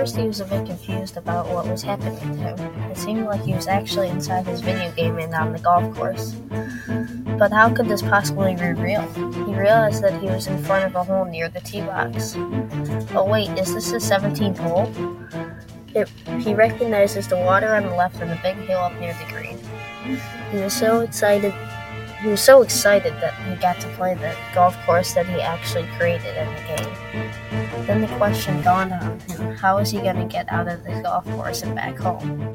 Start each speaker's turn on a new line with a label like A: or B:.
A: first, he was a bit confused about what was happening to him. It seemed like he was actually inside his video game and on the golf course. But how could this possibly be real? He realized that he was in front of a hole near the tee box. Oh wait, is this the 17th hole? He recognizes the water on the left and the big hill up near the green. He was so excited that he got to play the golf course that he actually created in the game. Then the question dawned on him, how is he going to get out of the golf course and back home?